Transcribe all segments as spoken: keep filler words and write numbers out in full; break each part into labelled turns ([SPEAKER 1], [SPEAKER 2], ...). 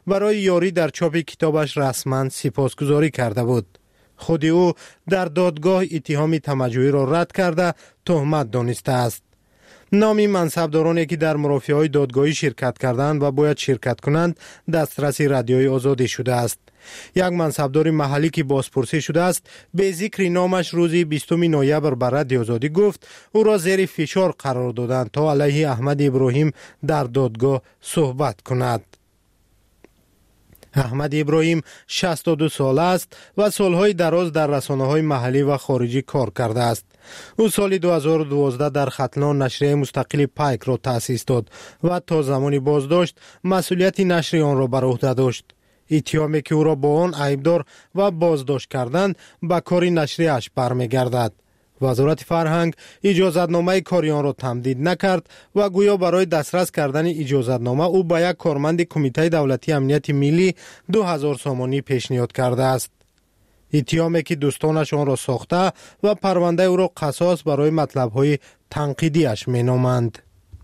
[SPEAKER 1] برای یاری در چاپ کتابش رسما سپاسگزاری کرده بود. خود او در دادگاه اتهام تمجوری را رد کرده تهمت دانسته است. نامی منصبدارانی که در مرافعه‌های دادگاهی شرکت کردند و باید شرکت کنند دسترس رادیوی آزادی شده است. یک منصبدار محلی که بازپرسی شده است به ذکر نامش روز بیستم نوامبر بر رادیو آزادی گفت او را زیر فشار قرار دادند تا علیه احمد ابراهیم در دادگاه صحبت کند. احمد ابراهیم شصت و دو ساله است و سالهای دراز در رسانه‌های محلی و خارجی کار کرده است. او سال دو هزار و دوازده در ختلان نشریه مستقل پایک را تأسیس داد و تا زمانی بازداشت مسئولیت نشر آن را بر عهده داشت. اتهامی که او را با آن عیبدار و بازداشت کردند به کار نشریه‌اش برمیگردد. وزارت فرهنگ اجازتنامه کاری آن را تمدید نکرد و گویا برای دسترس کردن اجازتنامه او به یک کارمند کمیته دولتی امنیت ملی دو هزار سامانی پیشنهاد کرده است. اتهامی که دوستانش آن را ساخته و پرونده او را قصاص برای مطلب‌های تنقیدیش مینامند.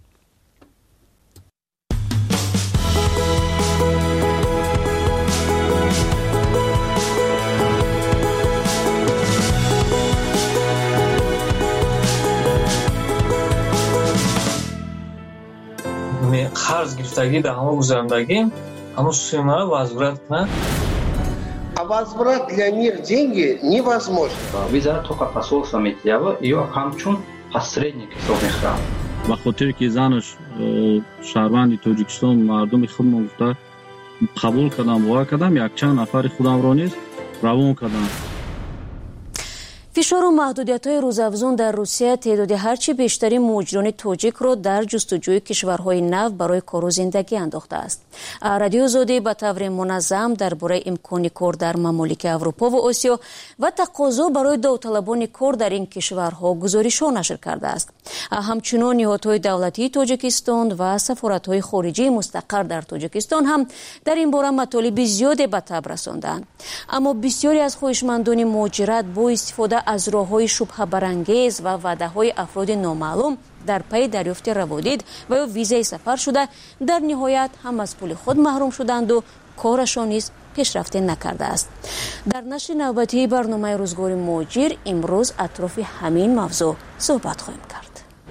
[SPEAKER 2] قرض گرفتگی در همه گذراندگی همه сумма возврат на
[SPEAKER 3] а возврат для них деньги невозможно.
[SPEAKER 4] Виза только посол Самитьева ее хамчун посредник совместно.
[SPEAKER 5] به خاطر که زنش شهروند تاجیکستان مردم خودم گفته قبول کردم و کردم یک چند نفر خودم را نیز روان کردم.
[SPEAKER 6] فشار و محدودیت‌های روزافزون در روسیه تعداد هرچی بیشتری مهاجران تاجیک را در جستجوی کشورهای نو برای کار و زندگی انداخته است. رادیو آزادی به طور منظم درباره امکان کار در ممالک اروپا و آسیا و تقاضا برای داوطلبان کار در این کشورها گزارش‌ها نشر کرده است. همچنین نهادهای دولتی تاجیکستان و سفارت‌های خارجی مستقر در تاجیکستان هم در این باره مطالب زیادی به تب رساندند. اما بسیاری از خواهشمندان مهاجرت با استفاده از راه‌های شبهه برانگیز و وعده‌های افراد نامعلوم در پی دریافت روادید و یا ویزای سفر شده در نهایت هم از پول خود محروم شدند و کارشان نیز پیشرفت نکرده است. در نشر نوبتی برنامه روزگار مهاجر امروز اطراف همین موضوع صحبت خواهیم کرد.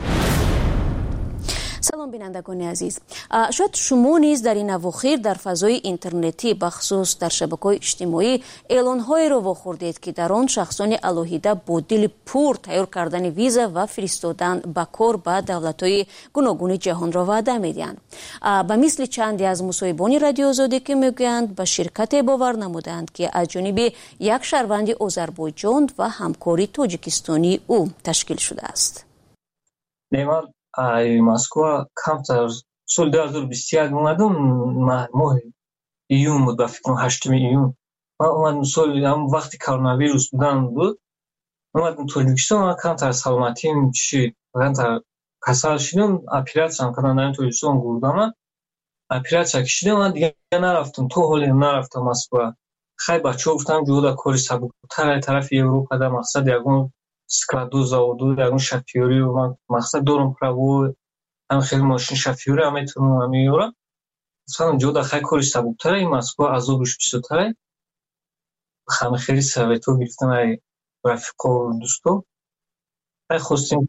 [SPEAKER 6] سلام بینندگان عزیز، شاید شما نیز در این اواخر در فضای اینترنتی بخصوص در شبکه‌های اجتماعی اعلان‌هایی را واخوردید که در آن شخصان الهیده با دل پر تیار کردن ویزا و فرستادن به کار به دولت‌های گوناگون جهان را وعده می‌دهند. به مثل چندی از مصاحبان رادیو آزادی که میگویند به شرکت باور نمودند که از جانب یک شهروند آذربایجان و همکاری تاجیکستانی او تشکیل شده است.
[SPEAKER 2] نیمار ای مسکو کمتر سال دو هزار و بیست و یک اومدم ماه ایون بود، فکر کنم هشتم ایون من اومدم. سال هم وقتی کرونا ویروس بودن بود اومدم تاجیکستان و کمتر سلامتیم چی کمتر کسل شدم. اپراسیون کردن در تاجیکستان گردم، اپراسیون کشیدم و دیگه نرفتم. تو حالی نرفتم مسکو. خیلی بچه‌ها گفتم جودا کاری سبک‌تر طرف اروپا در مقصد یگون سکلادو زاودو یگون شفیوری و من مقصد دارم پراو هم خیلی ماشین شفیوری هم میتونم هم میورم. گفتم جودا خیلی کاری سبک‌تر این مسکو عذابش بیشتره. خیلی خیلی سویتو گرفتم ای رفیقا و دوستو. خیلی خواستیم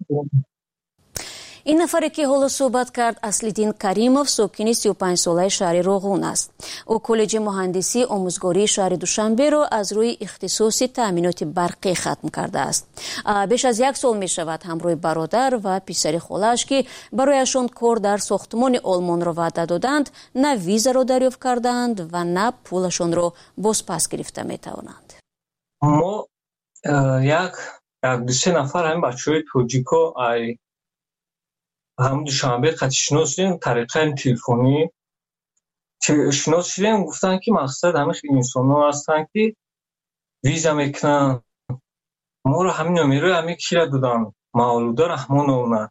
[SPEAKER 6] این نفری که حالا صحبت کرد اصلیدین کریمов ساکن سی و پنج ساله شهر روغون است. او کالج مهندسی آموزگاری شهر دوشنبه را از روی اختصاص تامینات برقی ختم کرده است. بیش از یک سال می شود همراه برادر و پسر خالش که برایشان کار در ساختمان آلمان را وعده دادند نه ویزا را دریافت کردند و نه پولشان را بازپس گرفته می توانند.
[SPEAKER 2] ما یک یک سه نفر هم بچه‌های توجیکو ای هم دوشنبه قطعی شناس شدیم طریقه تلفنی که شناس شدیم. گفتن که مقصد همه انسان ها هستن که ویزا میکنن. ما رو همین نمیره همین کی را دادن مولوده رحمان اونا.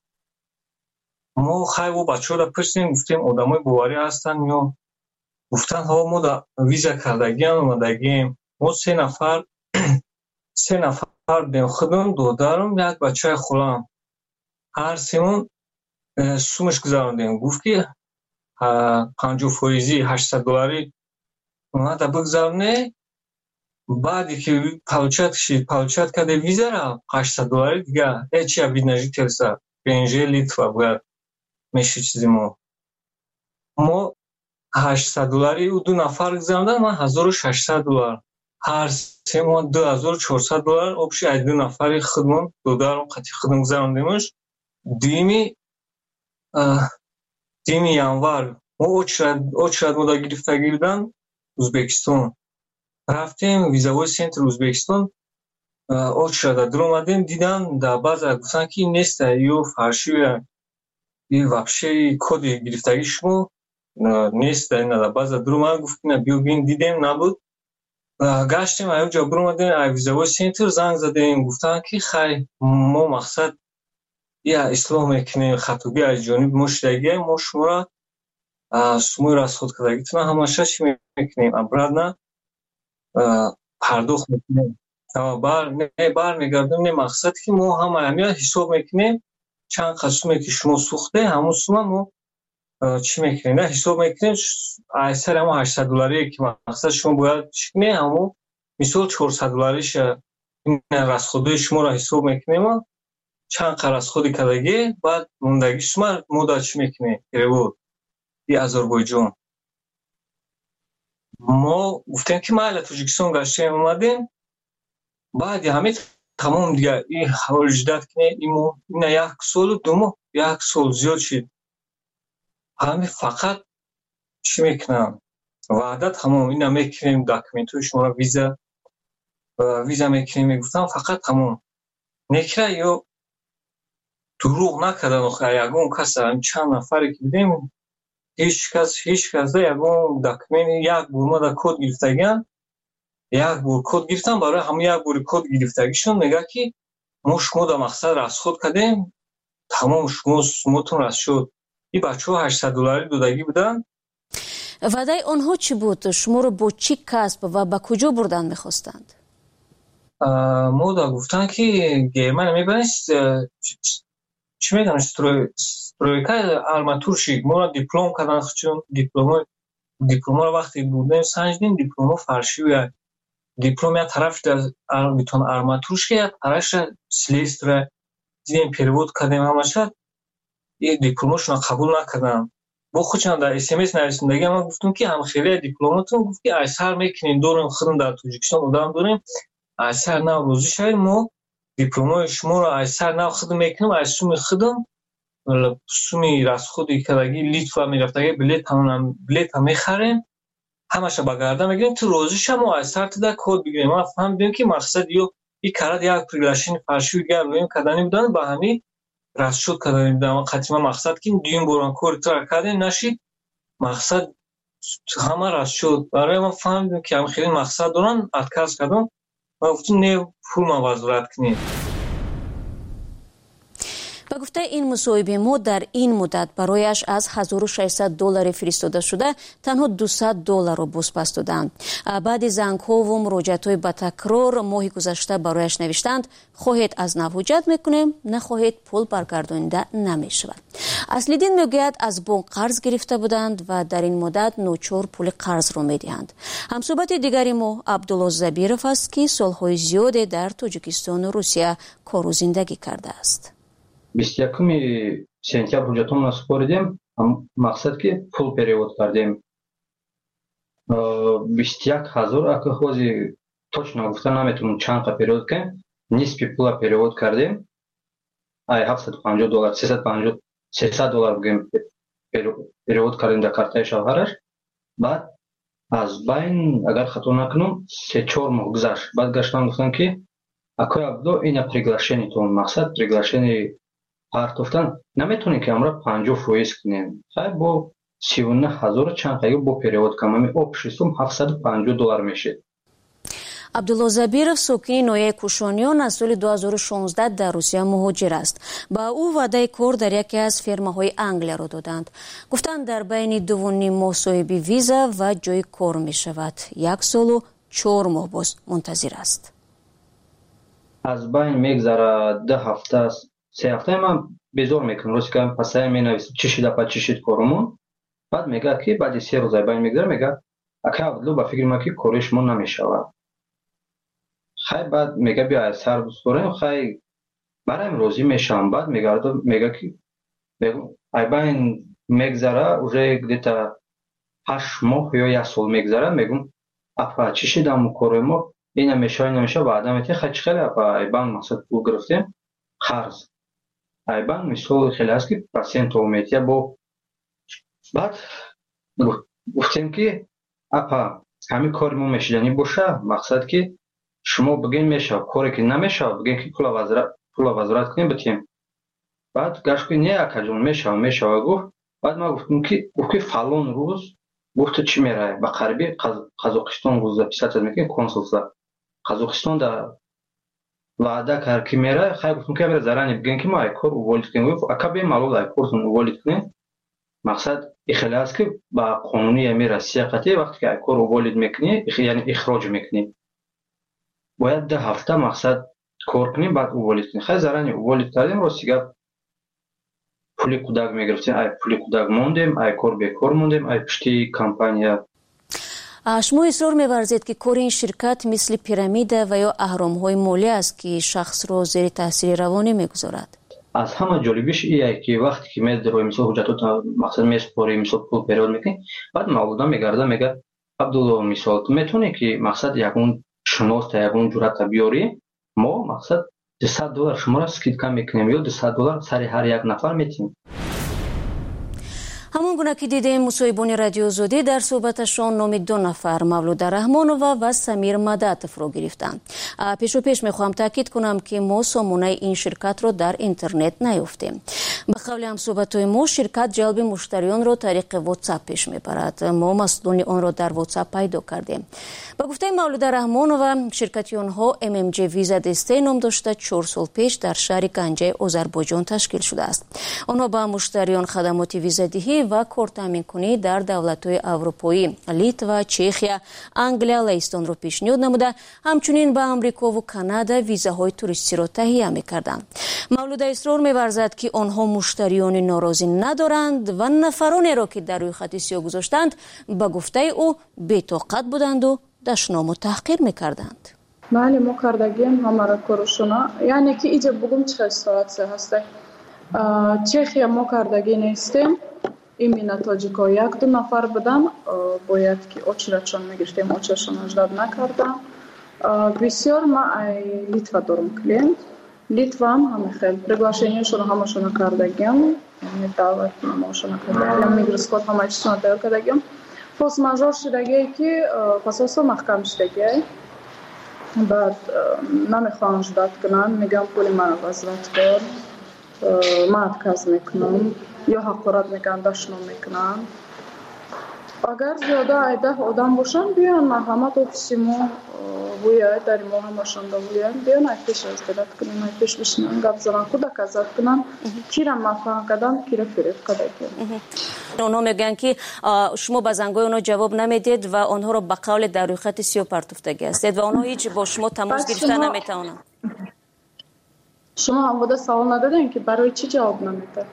[SPEAKER 2] ما خیلی و بچه ها را پرسیم گفتیم آدم های باوری هستن یا گفتن ها ما دا ویزا کردگی هم اومدگیم. ما سه نفر سه نفر بین خودم دادارم یک بچه خولم هر سیمون سومش گذاروندیم. گفت که پنجاه فایزی هشتصد دلاری اومد بگذارنه بعدی که پاوچات شید پاوچات کده ویزا را هشتصد دلاری دیگه هیچی ابید نجی تلسا پنجه لیتوا باید میشه چیزی ما ما هشتصد دلاری و دو نفر گذاردن ما هزار و ششصد دلار هر سه ما دو هزار و چهارصد دلار обши ای دو نفر خودمون دو دارم قطعی خودم گذاردیمش دیمی دیمی январ ما очередь ما دا گرفتگی بودن ازبکستان رفتیم ویزاوی سنتر ازبکستان очередь در اومدیم دیدن در بعض گفتن که نیست یو فرشی یه вообще کد گرفتگی شما نیست در بعض در اومد گفتیم بیو بین دیدیم نبود گشتیم ایو جا بر اومدیم ویزاوی سنتر زنگ زدیم گفتن که خیلی ما مقصد یا اصلاح میکنیم خطوگی از جانب ما شدگی ما شما را سموی رسخود کردگیتون همشه چی میکنیم ابراد نه پرداخت میکنیم بر نه بر میگردیم نه مقصد که ما هم همه حساب میکنیم چند قسمه که شما سوخته همون سوم ما چی میکنیم نه حساب میکنیم ایسر همون هشتصد دلاری که مقصد شما باید چکنه همون مثال چهارصد دلاریش این رسخوده شما را حساب میکنیم چند قرص خودی کردگی بعد موندگی شما مودا چی میکنیم پیرود ای آذربایجان ما گفتیم که ما توجیکستان گشتیم اومدیم بعد همه تمام دیگه این حوال جدید کنه ایمو این یک سال و دومو یک سال زیاد شد همه فقط چی میکنم وعده تمام این میکنیم داکمنتوی شما را ویزا ویزا میکنیم میگفتم فقط تمام نکره یا دروغ نکردن آخه یکون کس چند نفری که بودیم هیچ کس هیچ کس یکون داکمنت یک بور ما دا کد گرفتگیم یک بور کد گرفتم برای همه یک بور کد گرفتگیشون میگه که ما شما دا مقصد رسخود کردیم تمام شما سموتون رس شد این بچه ها هشتصد دلاری دودگی بودن
[SPEAKER 6] وعده آنها چی بود؟ شما رو با چی کسب و با کجا بردن میخواستند؟
[SPEAKER 2] ما دا گفتن که گرمن میبنیست چی میگن استرویکای آرماتور شید ما را دیپلم کردن چون دیپلم دیپلم را وقتی بودیم سنجیدیم دیپلم فرشی و دیپلم یا طرف در بیتون آرماتور شید طرفش سلیست را دیدیم پیرود کردیم همشه این دیپلمشون قبول نکردن با خودشان در اس ام اس نرسیدگی ما گفتم که هم خیلی دیپلماتون گفت که ایسر میکنین دوریم خودم در توجیکستان بودم داریم ایسر نو روزی شاید ما دیپلمای شما را ایسر نو خودم میکنم ایسومی خودم سومی رسخودی کردگی لیتوا میرفتگی بلیت هم بلیت هم میخریم همشه بگردم میگیم تو روزی شما ایسر تدا کد بگیریم ما فهمیدیم که مقصد یو این کارت یک پریگلاشین فرشی گر رویم کردنی بودن با همین رس شد کردنی بودن قطعی مقصد که دویم بوران کوری تر کردیم نشید مقصد همه رس شد برای ما فهمیدیم که هم خیلی مقصد دارن اتکاز کردن و گفتیم نه پول ما وزارت کنیم.
[SPEAKER 6] به گفته این مصاحبه ما در این مدت برایش از هزار و ششصد دلار فرستاده شده تنها دویست دلار را بازپس دادند. بعد زنگ ها و مراجعت های با تکرار ماه گذشته برایش نوشتند خواهید از نو حجت میکنیم نخواهید پول برگردانیده نمی شود. اصلی دین میگوید از بانک قرض گرفته بودند و در این مدت نوچور پول قرض را میدهند. همصحبت دیگری ما عبدالله زبیرов است که سالهای زیادی در تاجیکستان و روسیه کار و زندگی کرده است.
[SPEAKER 4] بیست و یکم سپتامبر حجتون سپردیم مقصد که پول перевод کردیم بیست و یک هزار اگه خوزی точно گفتن نمیتونم چند قا перевод کنیم نصف پول перевод کردیم ای هفتصد و پنجاه دلار سیصد و پنجاه سیصد دلار بگیم перевод کردیم در کارت شوهرش بعد از بین اگر خطا نکنم سه چهار ماه گذشت بعد گشتن گفتن که اکوی عبدو این приглашение تون مقصد приглашение партофтан наметонем ки амра панҷоҳ фоиз кунем хай бо сиву на ҳазор чанд қайгу бо перевод камами общий сум ҳафтсаду панҷоҳ доллар мешед.
[SPEAKER 6] عبدالله زبیرов ساکن ناحیه کوشانیان از سال دو هزار و شانزده در روسیه مهاجر است. با او وعده کار در یکی از فرماهای انگلیا را دادند. گفتند در بین دو و نیم ماه صاحب ویزا و جای کار می شود. یک سال و چهار ماه باز منتظر است.
[SPEAKER 4] از بین میگذره ده هفته است. سه هفته من بیزار میکنم روز که پسای می نویسم چی شده پا چی شد کارمون بعد میگه که بعد سه روز بین میگذره میگه اکا عبدالله با فکر ما که کارش من نمیشود. خیلی بعد میگه بیا سر بسپریم، خیلی برایم راضی میشم. بعد میگرده میگه که ای با این میگذره اوزه گدیتا هشت ماه یا یک سال میگذره. میگم اپا چی شدم کار ما این نمیشه این نمیشه. بعد میگه خیلی خیلی اپا ای با مقصد پول گرفتیم خرز ای با مثال خیلی هست که پرسنت اومیتیه با. بعد گفتیم که اپا همین کار ما میشدنی باشه، مقصد که شما بگین میشه کاری که نمیشه بگین که پول وزارت پول وزارت کنیم بتیم. بعد گشت که نه اکا جون میشه میشه گفت. بعد ما گفتم که گفت فلان روز گفت چی میره به غربی قزاقستان روز پیشت میکنه کنسولسا قزاقستان در وعده کرد که میره. خیلی گفتم که میره زرانی بگین که ما ای کار اولید کنیم. گفت اکا بیم معلوم ای کارتون اولید کنیم. مقصد اخلاص است که با قانونی امیر سیاقتی وقتی که ای کار اولید میکنی یعنی اخراج میکنی باید ده هفته مقصد کار کنیم بعد اولید کنیم. خیلی زرانی اولید کردیم راستیگه پولی کودک میگرفتیم ای پولی کودک موندیم ای کار بیکار موندیم ای پشتی کمپانیا.
[SPEAKER 6] شما اصرار می‌ورزید که کار این شرکت مثل پیرامیده و یا اهرام‌های مالی است که شخص را زیر تاثیر روانی میگذارد.
[SPEAKER 4] از همه جالبیش اینه که وقتی که میاد روی مثال حجتات مقصد میسپاری مثال پول پیرود میکنی بعد معلومه میگرده میگه عبدالله مثال تو میتونی که مقصد یکون شناخت یکون جرأت بیاری ما مقصد دویست دلار شما را اسکیدکا میکنیم یا دویست دلار سر هر یک نفر میتیم.
[SPEAKER 6] همون گونه که دیدیم مصاحبان رادیو زودی در صحبتشان نام دو نفر مولود رحمانووا و سمیر مدتف رو گرفتند. پیش و پیش میخوام تاکید کنم که ما سامانه این شرکت رو در اینترنت نیافتیم. به قول هم صحبت‌های ما شرکت جلب مشتریان رو طریق واتساپ پیش میبرد. ما مسئولان آن رو در واتساپ پیدا کردیم. با گفته مولود رحمانووا شرکت آنها ام ام جی ویزا دسته نام داشته چهار سال پیش در شهر گنجه آذربایجان تشکیل شده است. آنها با مشتریان خدمات ویزا دهی و کارت تامین کنی در دولت‌های اروپایی لیتوا، چخیا، انگلیا، لهستان رو پیشنهاد نموده همچنین به آمریکا و کانادا ویزاهای توریستی را تهیه می‌کردند. مولود اصرار می‌ورزد که آنها مشتریان ناراضی ندارند و نفرانی را که در روی خط سیاه گذاشتند به گفته او بی‌طاقت بودند و دشنام و تحقیر می‌کردند.
[SPEAKER 7] بله ما کردگیم همارا کروشونا یعنی که اینجا بگم چه ساعت هسته چخیا ما کردگی نیستیم. ایمینا تاجیکا یک دو نفر بودن باید که اوچرچون میگشتیم اوچرشون اجداد نکردم. بسیار ما ای لیتوا دارم کلینت لیتوا هم همه خیلی پریگلاشینیشون همشون کردگیم یعنی دعوت همشون کردگیم میگرسکوت همه چیزون تیار کردگیم. فوس ماجور شدگی که پاسوسو محکم شدگی بعد نمیخوان اجداد کنن میگم پولی من وزرت کن ما اتکاز میکنم یا حقارت میکنن دشنام میکنن. اگر زیاده ایده آدم باشن بیان مرحمت آفیسی ما بویه داری ما همشان دا بویه بیان ای پیش ازدادت کنن ای پیش بشنن گفت زنان کودک ازد کنن کیرم مفهم کدن کیره فریب کده کنن.
[SPEAKER 6] اونا میگن که شما به زنگای اونا جواب نمیدید و آنها رو به قول در روی خط سیاه پرتفتگی هستید و آنها هیچ با شما تماس گرفتن نمیتونن.
[SPEAKER 7] شما هم بوده سوال ندادین که برای چی جواب نمیده؟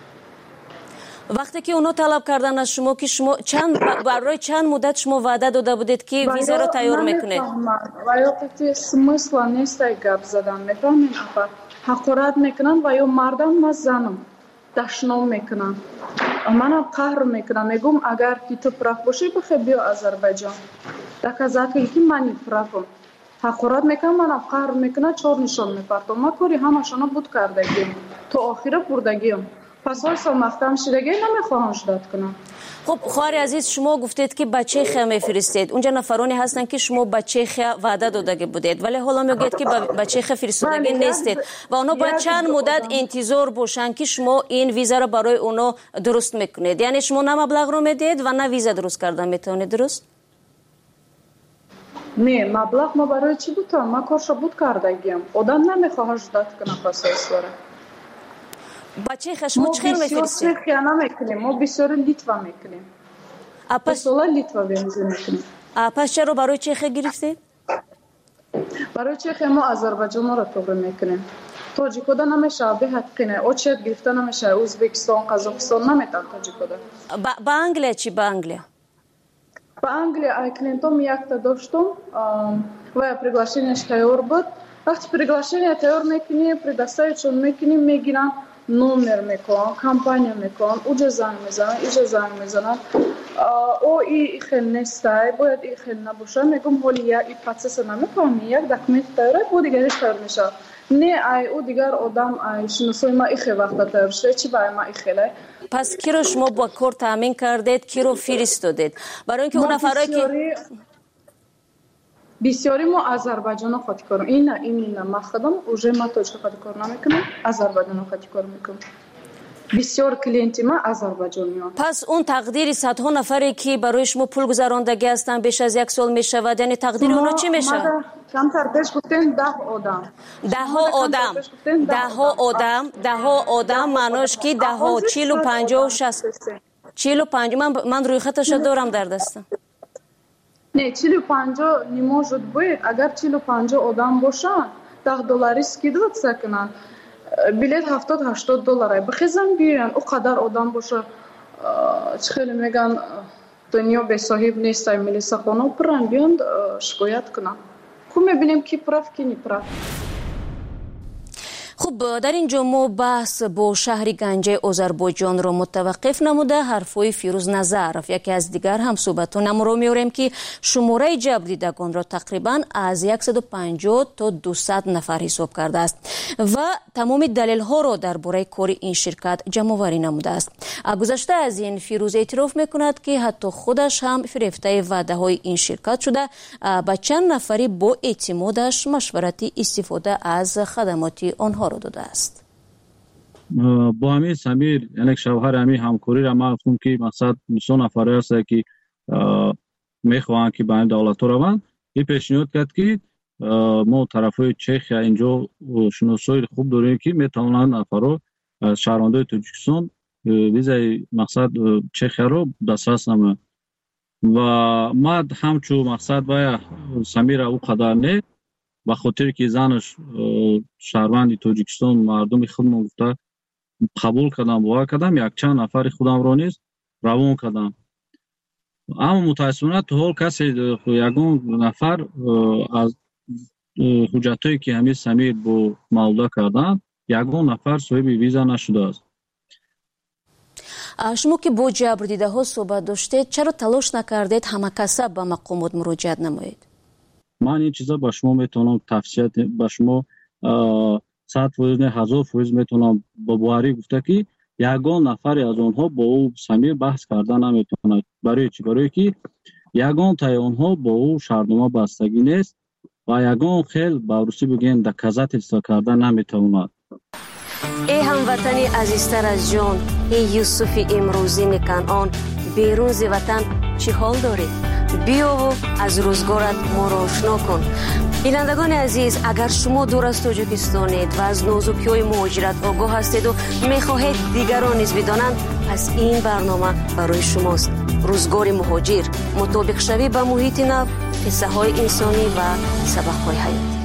[SPEAKER 6] وقتی که اونا طلب کردن از شما که شما چند برای چند مدت شما وعده داده بودید که ویزا رو تیار میکنید
[SPEAKER 7] و یا قطعی سمسل نیست گپ زدن میفهمین اپا حقارت میکنن و یا مردم و زنم دشنام میکنن منم قهر میکنم میگم اگر که تو پرخ باشی بخی بیا آذربایجان دکازاتی که منی پرخم حقارت میکنم منم قهر میکنم چهار نشان میپرتم ما کاری همشون بود کردگیم تو آخیره بردگیم پس های سال محکم شدگی نمیخواهم شداد کنم.
[SPEAKER 6] خب خواهر عزیز شما گفتید که بچه خیلی میفرستید اونجا نفرانی هستن که شما بچه خیلی وعده دادگی بودید ولی حالا میگید که بچه خیلی فرستادگی نیستید و اونا باید چند مدت انتظار باشن که شما این ویزا رو برای اونا درست میکنید یعنی شما نه مبلغ رو میدید و نه ویزا درست کردن میتونید درست؟
[SPEAKER 7] نه مبلغ ما برای چی بود ما کارشو بود کردگیم آدم نمیخواه شداد کنم پس ایسواره
[SPEAKER 6] بچه خشمو چه خیلی میفرستید؟
[SPEAKER 7] ما بسیار میکنیم ما بسیار لیتوا میکنیم بسیار لیتوا بینزی میکنیم
[SPEAKER 6] پس چرا برای چه خیلی گرفتید؟
[SPEAKER 7] برای چه خیلی ما آذربایجان را توبه میکنیم تاجیکودا نمیشه به حقینه اوچت گرفته نمیشه ازبکستان قزاقستان نمیتن تاجیکودا
[SPEAKER 6] با انگلیا چی با انگلیا؟
[SPEAKER 7] ба Англия ай клиентом якта доштум ва приглашениеш тайёр буд. Вақти приглашение тайёр мекунӣ, предоставичон мекунӣ, мегиран номер мекунан, компания мекунан, уҷа занг мезанан, иҷа занг мезанан. О и хел нестай, бояд и хел набоша. Мегум ҳоли як и процесса намефаҳмӣ, як документ тайёр, бо дигариш тайёр мешавад. Не ай у дигар одам ай шиносои ма ихе вақта тайёр шуда, чи баъй ма ихелай.
[SPEAKER 6] Пас киро шумо ба кор таъмин кардед, киро фиристодед? Барои ин ки он нафарое ки бисёри мо Азарбайҷоно хоти кор ин ин мақсадам уже ма тоҷика хоти кор намекунам, Азарбайҷоно хоти кор мекунам. бисёр клиенти ма азарбайҷониён. Пас он тақдири садҳо нафаре ки барои шумо пул гузарондагӣ ҳастанд беш аз як сол мешавад, яъне тақдири онҳо чӣ мешавад?
[SPEAKER 7] Камтар пеш гуфтем даҳ одам.
[SPEAKER 6] Даҳо одам. Даҳо одам, даҳо одам маънош ки даҳо чилу панҷоҳу шаст. чилу панҷоҳ ман ман рӯйхаташа дорам дар дастам.
[SPEAKER 7] Не, чилу панҷоҳ не может быть. Агар чилу панҷоҳ одам бошанд, даҳ доллари скидываться кунанд. Билет ҳафтод ҳаштод доллар. Бихезан биёян, у қадар одам боша. Чӣ хеле меган дунё бесоҳиб нест, ай милисахона пуран биён шикоят кунанд. Ку мебинем ки прав, ки не прав.
[SPEAKER 6] хуб, дар ин ҷо мо баҳс бо шаҳри Ганҷаи Озарбойҷонро мутаваққиф намуда ҳарфҳои Фирӯз Назаров, яке аз дигар ҳамсӯҳбатонамро меорем ки шумораи ҷабрдидагонро тақрибан аз сад و панҷоҳ то дусад нафар ҳисоб кардааст ва тамоми далелҳоро дар бораи кори ин ширкат ҷамъоварӣ намудааст. Гузашта аз ин Фирӯз эътироф мекунад ки ҳатто худаш ҳам фирефтаи ваъдаҳои ин ширкат шуда ба чанд нафари бо эътимодаш машварати истифода аз хадамоти онҳоро додааст.
[SPEAKER 5] با همین سمیر یعنی شوهر همین همکاری را ما گفتم که مقصد نشون افراد است که میخواهند که به این دولت روند. این پیشنهاد کرد که ما طرفای چخیا اینجا شناسایی خوب داریم که میتوانند افراد شهروندان تاجیکستان ویزای مقصد چخیا رو دسترس نمایند. و ما همچون مقصد باید سمیر او قدر نه به خاطر که زنش شهروند تاجیکستان مردم خودم گفته قبول کردم باور کردم یک چند نفر خودم را نیز روان کردم. اما متاسفانه تو حال کسی یگان نفر از حجتایی که همین سمیر با معامله کردن یگان نفر صاحب ویزا نشده است.
[SPEAKER 6] شما که با جبردیده‌ها صحبت داشتید چرا تلاش نکردید همکاسب به مقامات مراجعت نمایید؟
[SPEAKER 5] من این چیزا با شما میتونم تفصیلات با شما صد فیصد نه هزار فیصد میتونم با بواری گفته که یگان نفر از اونها با او سمیر بحث کردن نمیتونه. برای چی؟ برای که یگان تای اونها با او شهرنامه بستگی نیست و یگان خیلی با روسی بگین دکازات اجرا کردن نمیتونه.
[SPEAKER 6] ای هموطنی عزیزتر از جان، ای یوسف امروزی کنعان، بیرون ز وطن چی حال دارید؟ بیا و از روزگارت ما را آشنا کن. بینندگان عزیز، اگر شما دور از تاجیکستانید و از نازکی‌های مهاجرت آگاه هستید و می‌خواهید دیگران نیز بدانند، پس این برنامه برای شماست. روزگار مهاجر، مطابق شوی با محیط نو، قصه‌های انسانی و سبق‌های حیاتی.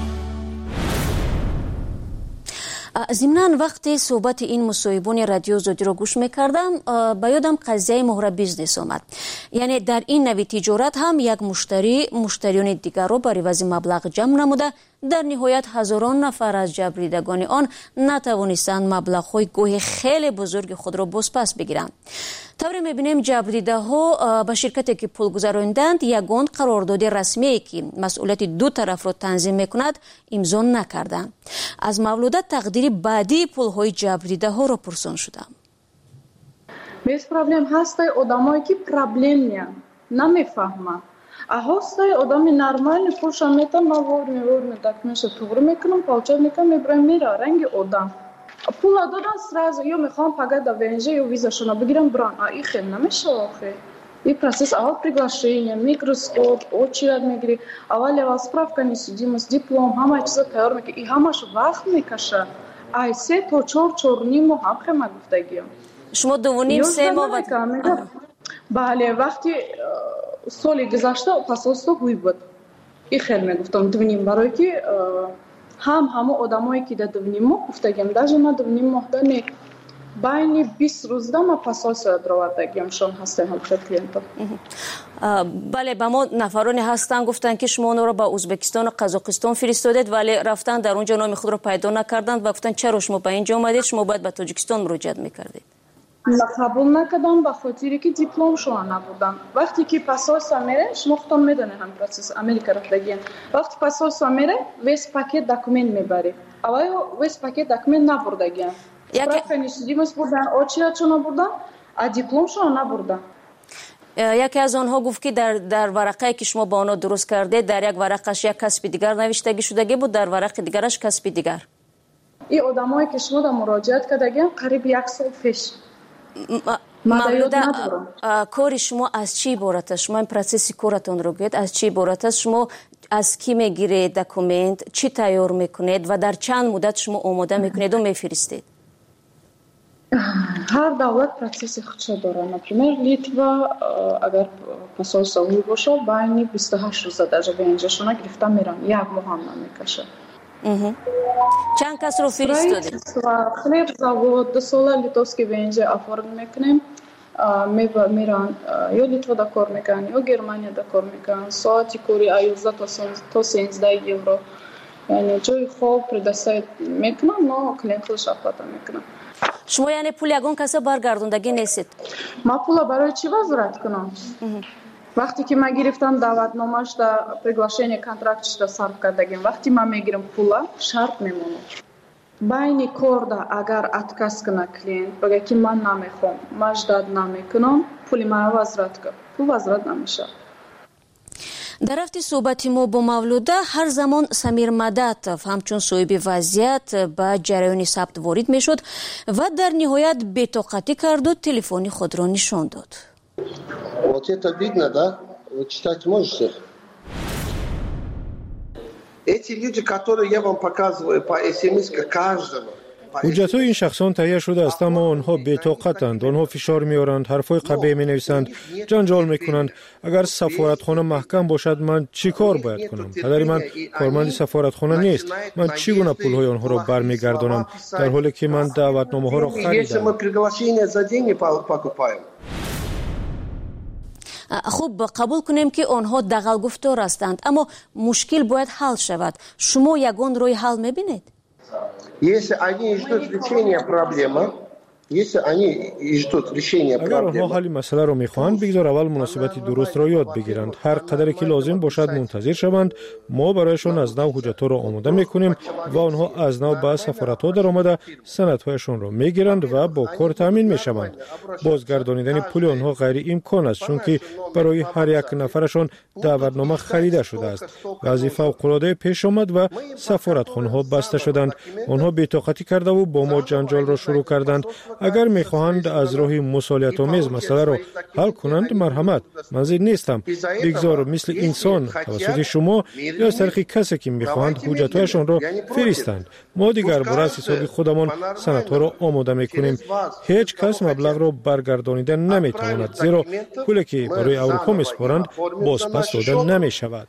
[SPEAKER 6] ضمناً وقتی صحبت این مصاحبان رادیو زودی رو گوش میکردم به یادم قضیه مهر بیزنس آمد. یعنی در این نوع تجارت هم یک مشتری مشتریان دیگر رو بر عوض مبلغ جمع نموده در نهایت هزاران نفر از جبریدگان آن نتوانستند مبلغ‌های گویا خیلی بزرگ خود را بازپس بگیرند. طوری می‌بینیم جبریده‌ها با شرکتی که پول گذراندند یگان قرارداد رسمی که مسئولیت دو طرف را تنظیم می‌کند امضا نکردند. از مولوده تقدیر بعدی پول‌های جبریده‌ها را پرسان شدم.
[SPEAKER 7] Без проблем هستای آدمایی که پرابلم میان نمیفهمن. هستای آدمی نرمال پولشان میتونم ماور میور میداکنش توگر میکنم پالچه میکنم میبرم میره رنگ آدم. پول دادن سراز یا میخوام پگه دا ونجه یا ویزاشون بگیرم بران. این خیلی نمیشه آخه. این پروسس اول приглашение, микроскоп, очередь میگیری. اول левел справка несудимость, диплом, همه چیزا تیار میکنی. این همش وقت میکشه. ای سه تا چهار چهار نیم ماه هم خیلی گفتگیم.
[SPEAKER 6] شما دو نیم سه ماه
[SPEAKER 7] بله وقتی سالی گذشته پاسپورت گوی بود. این خیلی میگفتم دو نیم برای که هم همه آدمایی که دو نیم ماه گفتگیم. даже на دو نیم ماه نه байни бист рӯзда ма пасои дровардагиамшон ҳастем ҳамчун клиентам.
[SPEAKER 6] бале ба мо нафароне ҳастанд гуфтанд ки шумо онро ба узбекистону қазоқистон фиристодед, вале рафтан дар онҷо номи худро пайдо накарданд ва гуфтанд чаро шумо ба инҷо омадед, шумо бояд ба тоҷикистон муроҷиат мекардед.
[SPEAKER 7] қабул накардам ба хотире ки дипломшона набудам. вақте ки пасоса мере, шумо худтон медонед ҳам процесс Америка рафтагием. вақте пасоса мере, вес пакет документ мебаред. аввал вес пакет документ набурдагиам. Справка нишидимост бурдан, очиячона бурдан, а дипломшона набурдан.
[SPEAKER 6] яке аз онҳо гуфт ки дар дар варақае ки шумо ба онҳо дуруст кардед, дар як варақаш як касби дигар навиштагӣ шудагӣ буд, дар варақи дигараш касби дигар.
[SPEAKER 7] ин одамое ки шумо да муроҷиат кардагиам қариб як сол пеш.
[SPEAKER 6] мавлуда, кори шумо аз чӣ иборат аст? шумо ин процесси коратонро гӯед аз чӣ иборат аст? шумо аз кӣ мегиред документ, чӣ тайёр мекунед ва дар чанд муддат шумо омода мекунеду мефиристед?
[SPEAKER 7] ҳар давлат процесси худшо дорад. Например, Литва агар пасои соҳӣ бошад, байни бисту ҳашт рӯза даже ба инҷошона гирифта мерам, як моҳ ҳам намекашад.
[SPEAKER 6] чанд касро фиристодед?
[SPEAKER 7] хлеб завод ду сола литовский ба инҷа оформ мекунем, меран ё Литвада кор мекунанд, ё Германияда кор мекунанд. соати кори ёздаҳ то сенздаҳ евро, яъне ҷои хоб предоставит мекунам, но клиент худаш оплата мекунам.
[SPEAKER 6] шумо яъне пул ягон каса баргардондагӣ нестед?
[SPEAKER 7] ма пула барои чӣ возврат кунам? вақте ки ма гирифтам даъватномашда приглашение контрактишда сарф кардагим, вақте ма мегирам пула шарт мемонад. байни корда агар отказ куна клиент, бага ки ман намехом, ма ждат намекунам, пули мара возврат кун, пул возврат намешавад.
[SPEAKER 6] дар рафти суҳбати мо бо Мавлуда ҳар замон Самир Мадатов ҳамчун соҳиби вазъият ба ҷараёни сабт ворид мешуд ва дар ниҳоят бетоқатӣ карду телефони худро нишон дод.
[SPEAKER 3] Вот это видно, да? Вы читать можете? Эти люди, которые я вам показываю по эс-эм-эс каждого,
[SPEAKER 8] ҳуҷҷатҳои ин шахсон таҳия шудааст, аммо онҳо бетоқатанд. онҳо фишор меоранд, ҳарфҳои қабеҳ менависанд, ҷанҷол мекунанд. агар сафоратхона маҳкам бошад, ман чӣ кор бояд кунам? падари ман корманди сафоратхона нест. ман чӣ гуна пулҳои онҳоро бармегардонам, дар ҳоле ки ман даъватномаҳоро харидам?
[SPEAKER 6] хуб, қабул кунем ки онҳо дағалгуфтор ҳастанд, аммо мушкил бояд ҳал шавад. шумо ягон роҳи ҳал мебинед?
[SPEAKER 3] Если они ждут решения проблемы, если они ждут решения
[SPEAKER 8] агар
[SPEAKER 3] проблемы,
[SPEAKER 8] онҳо ҳалли масъаларо мехоҳанд, бигзор аввал муносибати дурустро ёд бигиранд. ҳар қадаре ки лозим бошад мунтазир шаванд. мо барояшон аз нав ҳуҷҷатҳоро омода мекунем ва онҳо аз нав ба сафоратҳо даромада санадҳояшонро мегиранд ва бо кор таъмин мешаванд. бозгардонидани пули онҳо ғайриимкон аст, чунки барои ҳар як нафарашон даъватнома харида шудааст. вазъи фавқулодае пеш омад ва сафоратхонаҳо баста шуданд. онҳо бетоқатӣ кардаву бо мо ҷанҷолро шурӯъ карданд. агар мехоҳанд аз роҳи мусолиятомез масъаларо ҳал кунанд, марҳамат, ман зид нестам. бигзор мисли инсон тавассути шумо ё аз тариқи касе ки мехоҳанд ҳуҷҷатҳояшонро фиристанд. мо дигар бора аз ҳисоби худамон санадҳоро омода мекунем. ҳеҷ кас маблағро баргардонида наметавонад, зеро пуле ки барои аврупо меспоранд бозпас дода намешавад.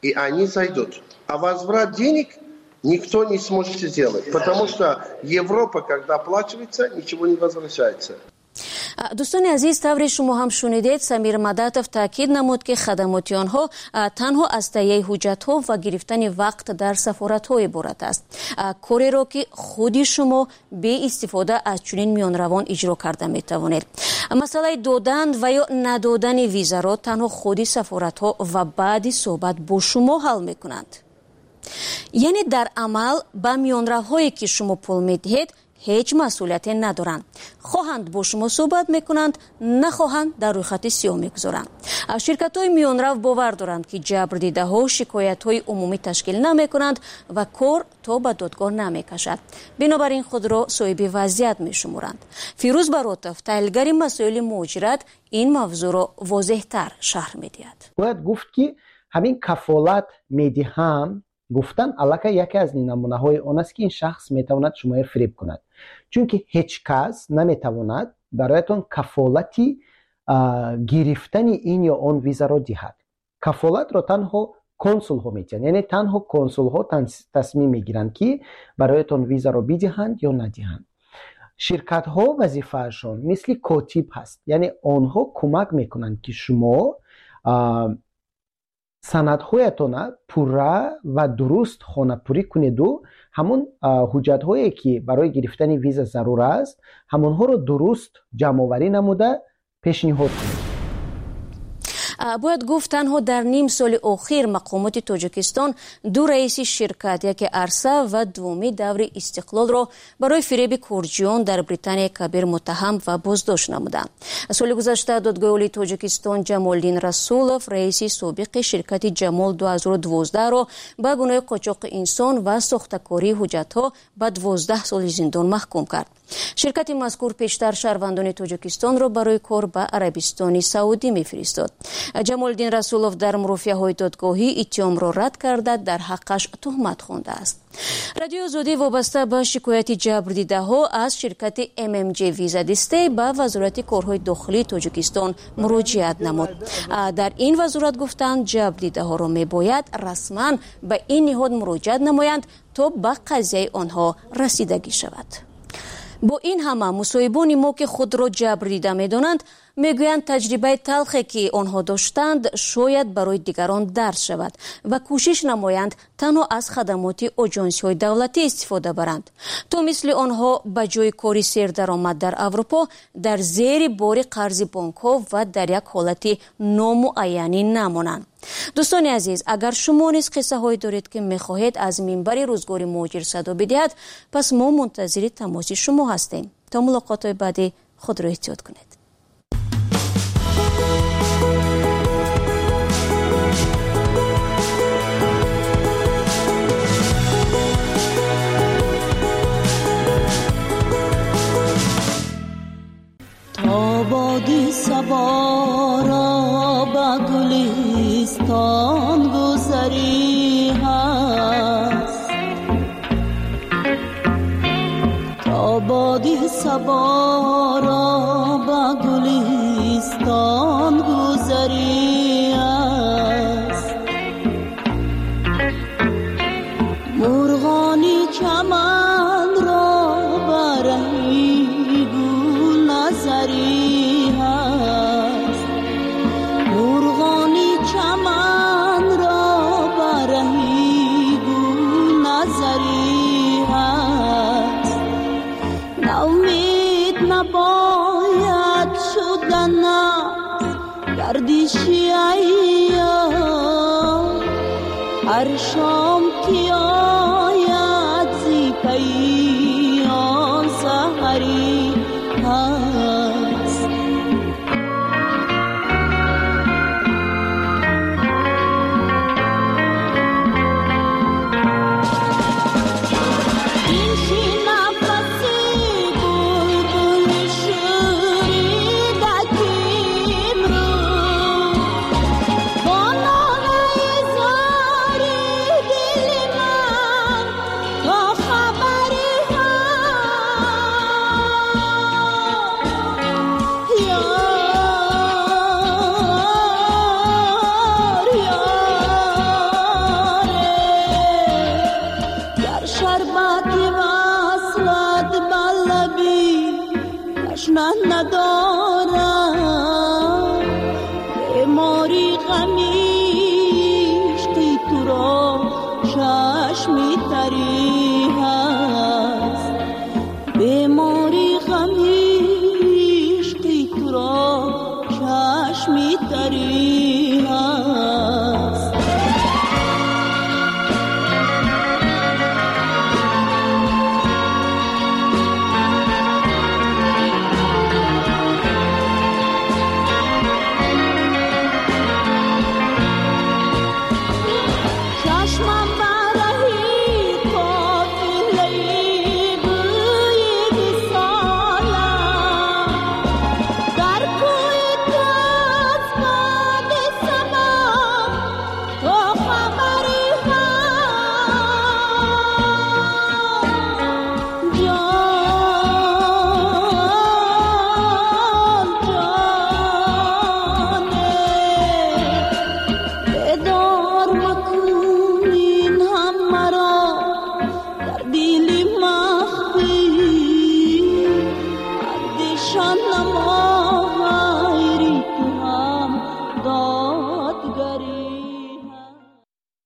[SPEAKER 3] никто не сможет сделать, потому что Европа, когда оплачивается, ничего не возвращается.
[SPEAKER 6] дӯстони азиз, тавре шумо ҳам шунидед, Самир Мадатов таъкид намуд ки хадамоти онҳо танҳо аз таҳияи ҳуҷҷатҳо ва гирифтани вақт дар сафоратҳо иборат аст. кореро ки худи шумо беистифода аз чунин миёнравон иҷро карда метавонед. масъалаи додан ва ё надодани визаро танҳо худи сафоратҳо ва баъди суҳбат бо шумо ҳал мекунанд. яъне дар амал ба миёнравҳое ки шумо пул медиҳед ҳеҷ масъулияте надоранд. хоҳанд бо шумо суҳбат мекунанд, нахоҳанд дар рӯйхати сиёҳ мегузоранд. ширкатҳои миёнрав бовар доранд ки ҷабрдидаҳо шикоятҳои умумӣ ташкил намекунанд ва кор то ба додгоҳ намекашад. бинобар ин худро соҳиби вазъият мешуморанд. фирӯз Баротов, таҳлилгари масоили муҳоҷират, ин мавзӯъро возеҳтар шарҳ медиҳад.
[SPEAKER 9] бояд гуфт ки ҳамин кафолат медиҳам гуфтан аллакай яке аз намунаҳои он аст ки ин шахс метавонад шуморо фиреб кунад, чунки ҳеҷ кас наметавонад бароятон кафолати гирифтани ин ё он визаро диҳад. кафолатро танҳо консулҳо метиҳанд, яъне танҳо консулҳо тасмим мегиранд ки бароятон визаро бидиҳанд ё надиҳанд. شرکت ها وظیفهشون مثل کاتب هست، یعنی آنها کمک میکنند که شما سندهایتان پورا و درست خانه‌پوری کنید و همون حجت هایی که برای گرفتن ویزا ضرور است همونها رو درست جمع آوری نموده پیشنهاد کنید.
[SPEAKER 6] باید گفت تنها در نیم سال اخیر مقامات تاجیکستان دو رئیس شرکت، یک ارسا و دومی دور استقلال را برای فریب کرجیان در بریتانیا کبیر متهم و بازداشت نمودند. سال گذشته دادگاه عالی تاجیکستان جمالدین رسولوف رئیس سابق شرکت جمال دو هزار و دوازده را به گناه قاچاق انسان و ساختکاری حجت‌ها به دوازده سال زندان محکوم کرد. شرکت مذکور پیشتر شهروندان تاجیکستان را برای کار به عربستان سعودی می‌فرستاد. جمالدین رسولوف در مرافعه‌های دادگاهی اتهام را رد کرده در حقش تهمت خوانده است. رادیو آزادی وابسته به شکایت جبر دیده‌ها از شرکت ام ام جی ویزا دسته به وزارت کارهای داخلی تاجیکستان مراجعت نمود. در این وزارت گفتند جبر دیده‌ها را می‌باید رسما به این نهاد مراجعت نمایند تا به قضیه آنها رسیدگی شود. با این همه مصاحبان ما که خود را جبر دیده می‌دانند میگویند تجربه تلخی که آنها داشتند شاید برای دیگران درس شود و کوشش نمایند تنها از خدمات آژانس‌های دولتی استفاده برند تا مثل آنها به جای کاری سردرآمد در اروپا در زیر بار قرض بانک‌ها و در یک حالت نامعینی نمانند. دوستان عزیز، اگر شما نیز قصه هایی دارید که میخواهید از منبر روزگار مهاجر صدا بدهید، پس ما منتظر تماس شما هستیم. تا ملاقات بعدی خود را احتیاط کنید.
[SPEAKER 10] تا بادی صبا را به گلستان گذری هست، تا بادی صبا را به گلستان گذری هست، مرغانی چمن را برهی گل نظری هست، مرغانی چمن را برهی گل نظری هست، نومید نباید شدن از گردشی ایام، هر شام که